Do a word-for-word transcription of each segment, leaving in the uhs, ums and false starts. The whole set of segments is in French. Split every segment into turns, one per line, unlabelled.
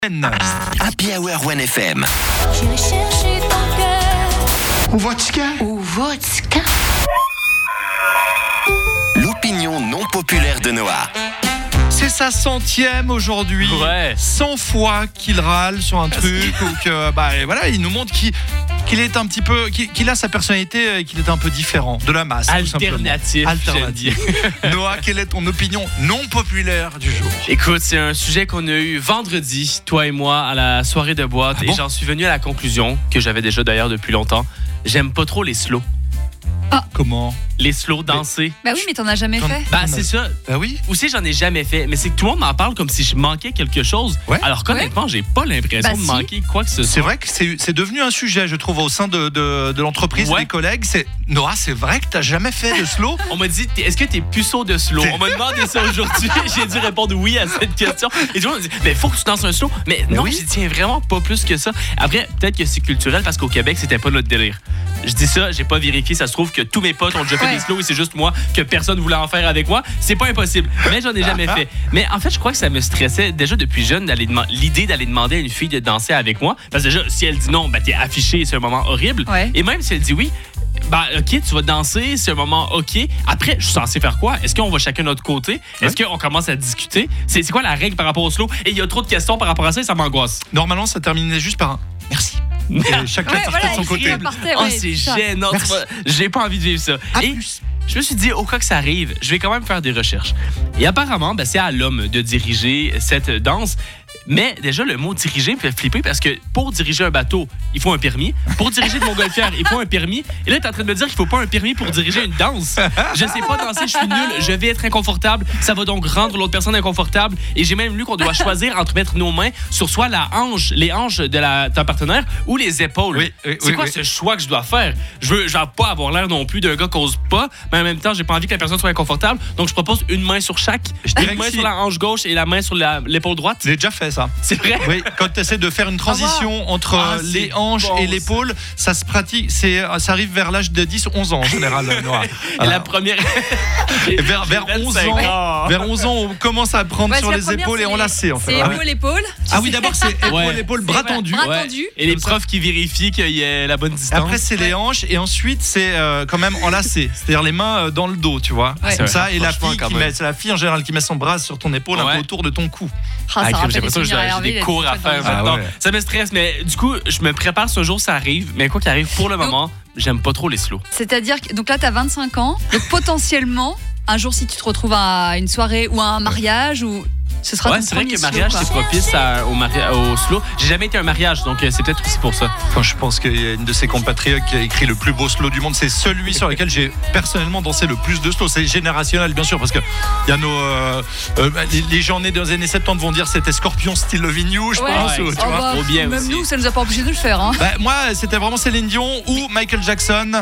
Happy Hour One F M.
J'irai chercher ton cœur.
Ou vodka.
Ou vodka.
L'opinion non populaire de Noah.
C'est sa centième aujourd'hui.
Ouais.
cent fois qu'il râle sur un truc ou que bah et voilà, il nous montre qu'il qu'il est un petit peu qu'il, qu'il a sa personnalité et qu'il est un peu différent de la masse.
Alternatif.
Alternatif. Noah, quelle est ton opinion non populaire du jour?
Écoute, c'est un sujet qu'on a eu vendredi, toi et moi, à la soirée de boîte.
Ah
et
bon?
j'en suis venu à la conclusion, que j'avais déjà d'ailleurs depuis longtemps. J'aime pas trop les slows.
Comment?
Les slows dansés.
Bah oui, mais t'en as jamais
T'en-
fait.
Bah, c'est ça.
Bah oui.
Aussi, j'en ai jamais fait. Mais c'est que tout le monde m'en parle comme si je manquais quelque chose.
Ouais.
Alors qu'honnêtement, j'ai pas l'impression
Bah,
de
si.
manquer quoi que ce soit.
C'est vrai que c'est, c'est devenu un sujet, je trouve, au sein de, de, de l'entreprise,
Ouais.
des collègues. C'est Noah, c'est vrai que t'as jamais fait de slow?
On m'a dit, t'es- est-ce que t'es puceau de slow? On m'a demandé ça aujourd'hui. J'ai dû répondre oui à cette question. Et tout le monde m'a dit, mais faut que tu danses un slow. Mais
Mais
non,
oui.
j'y tiens vraiment pas plus que ça. Après, peut-être que c'est culturel parce qu'au Québec, c'était pas notre délire. Je dis ça, j'ai pas vérifié. Ça se trouve que tous mes potes ont déjà fait
Ouais.
des slows et c'est juste moi que personne voulait en faire avec moi. C'est pas impossible. Mais j'en ai jamais fait. Mais en fait, je crois que ça me stressait déjà depuis jeune d'aller dema- l'idée d'aller demander à une fille de danser avec moi. Parce que déjà, si elle dit non, ben t'es affiché, c'est un moment horrible.
Ouais.
Et même si elle dit oui, bah, OK, tu vas danser, c'est un moment OK. Après, je suis censé faire quoi? Est-ce qu'on va chacun de notre côté? Est-ce qu'on commence à discuter? C'est, c'est quoi la règle par rapport au slow? Et il y a trop de questions par rapport à ça et ça m'angoisse.
Normalement, ça terminait juste par un merci. Et chacun
Ouais,
partait
voilà,
de son
il
côté.
repartait,
Oh,
ouais,
c'est
ça.
gênant. tu
Merci.
vois. J'ai pas envie de vivre ça.
À
Et
plus.
je me suis dit, au cas que ça arrive, je vais quand même faire des recherches. Et apparemment, ben, c'est à l'homme de diriger cette danse. Mais déjà, le mot diriger me fait flipper parce que pour diriger un bateau, il faut un permis. Pour diriger de montgolfière, il faut un permis. Et là, tu es en train de me dire qu'il faut pas un permis pour diriger une danse. Je sais pas danser, je suis nul, je vais être inconfortable. Ça va donc rendre l'autre personne inconfortable. Et j'ai même lu qu'on doit choisir entre mettre nos mains sur soit la hanche, les hanches de la, ton partenaire ou les épaules.
Oui, oui,
c'est
oui,
quoi
oui.
ce choix que je dois faire? Je veux, je veux pas avoir l'air non plus d'un gars qui ose pas, mais en même temps, j'ai pas envie que la personne soit inconfortable. Donc, je propose une main sur chaque.
Je dirais
Une
que
main
si-
sur la hanche gauche et la main sur la- l'épaule droite.
J'ai déjà fait ça.
C'est vrai?
Oui, quand tu essaies de faire une transition entre
Ah,
euh,
c'est
les hanches
bon,
et
ça.
l'épaule, ça se pratique, c'est, euh, ça arrive vers l'âge de dix onze ans en général, Noah.
Et
Voilà.
la première.
Et vers, vers
J'ai
onze
vingt-cinq
ans, vers onze ans, on commence à prendre
Ouais,
sur
c'est la
les
première,
épaules et
c'est-
on lacet en fait.
C'est
Ah,
épaule, épaule.
ah oui, d'abord c'est épaule,
Ouais.
épaule, bras
voilà,
tendu.
bras
Ouais.
tendu.
Et les
Comme ça.
profs qui vérifient qu'il y ait la bonne distance.
Après c'est les hanches et ensuite c'est euh, quand même enlacé, c'est-à-dire les mains euh, dans le dos, tu vois.
Ouais.
Comme
C'est
ça
vrai,
et la
franchement,
fille
quand
qui
même.
met, c'est la fille en général qui met son bras sur ton épaule un
Ouais.
peu autour de ton cou.
Ah, ça
Ah,
rappelle
j'ai
les
l'impression que
souvenirs à
j'ai
Hervé,
j'ai des
les
cours à
fêtes dans
faire
le-
Ah
maintenant.
ouais.
Ça me stresse, mais du coup, je me prépare ce jour, ça arrive. Mais quoi qu'il arrive, pour le moment, j'aime pas trop les slows.
C'est-à-dire que donc là, t'as vingt-cinq ans. Donc potentiellement, un jour, si tu te retrouves à une soirée ou à un mariage, ou ce sera
Ouais,
ton
c'est vrai
premier
que le
slow,
mariage,
quoi.
c'est propice à- au, mari- au slow. J'ai jamais été à un mariage, donc euh, c'est peut-être aussi pour ça.
Enfin, je pense qu'il y a une de ses compatriotes qui a écrit le plus beau slow du monde. C'est celui sur lequel j'ai personnellement dansé le plus de slow. C'est générationnel, bien sûr, parce que il y a nos euh, euh, les, les gens nés dans les années soixante-dix vont dire c'était Scorpion Still Loving You, je
Ouais.
pense.
Ouais,
ou, tu
Oh,
vois.
bah,
Trop bien
même
aussi.
nous, ça nous a pas empêché de le faire. Hein.
Bah, moi, c'était vraiment Céline Dion ou Michael Jackson.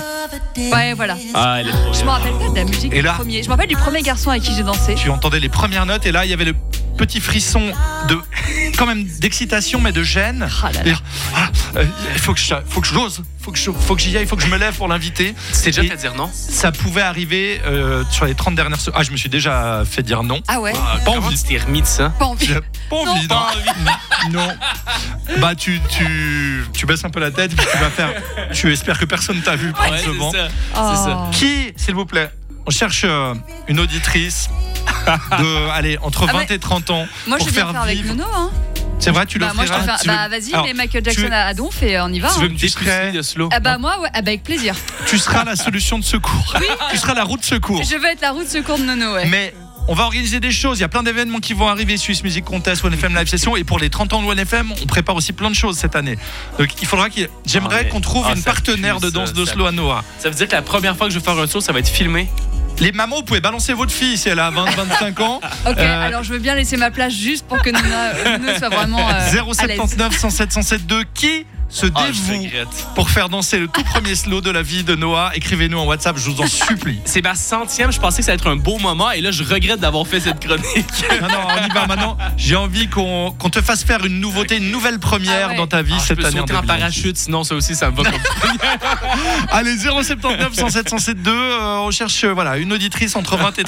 Ouais, voilà.
Ah, elle est trop
Je me
bien.
rappelle pas de la musique
Et
du
là-
premier. Je me rappelle du premier garçon avec qui j'ai dansé.
Tu entendais les premières notes et là, il y avait le petit frisson de quand même d'excitation, mais de gêne.
Ah là là.
Dire, ah, euh, il faut que je, faut que je l'ose, faut que je, faut que j'y aille, il faut que je me lève pour l'inviter.
C'est déjà
Et
fait dire non?
Ça pouvait arriver euh, sur les trente dernières secondes. Ah, je me suis déjà fait dire non.
Ah ouais.
Ah,
Pas
comment
envie.
tu t'es remis de ça?
Pas envie.
J'ai pas envie,
Non,
non. Non. Bah tu, tu, tu baisses un peu la tête et puis tu vas faire. Tu espères que personne t'a vu prendre
Ouais,
ce
c'est
banc.
ça.
Oh.
C'est ça.
Qui, s'il vous plaît, on cherche euh, une auditrice de, allez, entre
Ah,
vingt
mais-
et trente ans
Moi, je
pour
veux bien
faire
faire avec
vivre.
Nono. Hein.
C'est vrai, tu
Bah, moi, je te
l'offriras.
fais-
Tu veux-
Bah, vas-y,
Alors,
mais Michael
tu
Jackson
veux-
à Donf et on y va.
Tu veux
hein.
me
Tu serais-
dépuceler de slow?
Ah bah moi, ouais, ah bah avec plaisir.
Tu seras la solution de secours. Tu seras la roue de secours.
Je veux être la roue de secours de Nono, ouais.
Mais on va organiser des choses. Il y a plein d'événements qui vont arriver. Swiss Music Contest, One F M Live Session. Et pour les trente ans de One F M, on prépare aussi plein de choses cette année. Donc il faudra qu'il. J'aimerais
Ah, mais-
qu'on trouve
ah,
une
ça
partenaire
pue,
de
ça,
danse de
ça
slow à Noah.
Ça veut dire que la première fois que je vais faire un slow, ça va être filmé.
Les mamans, vous pouvez balancer votre fille si elle a vingt à vingt-cinq ans.
Ok,
Euh,
alors je veux bien laisser ma place juste pour que Nona, Nono soit vraiment euh,
zéro
à l'aise.
soixante-dix-neuf cent sept cent soixante-deux qui se
Ah, je
dévoue
regrette.
pour faire danser le tout premier slow de la vie de Noah? Écrivez-nous en WhatsApp, je vous en supplie.
C'est ma centième, je pensais que ça allait être un beau moment et là je regrette d'avoir fait cette chronique.
Non, non, on y va maintenant. J'ai envie qu'on qu'on te fasse faire une nouveauté, une nouvelle première
Ah ouais.
dans ta vie
Ah, je
cette
peux
année.
sauter en
deux mille vingt-six.
parachute, sinon ça aussi ça me va comme
Allez, zéro soixante-dix-neuf cent sept cent soixante-deux, euh, on cherche euh, voilà, une auditrice entre vingt et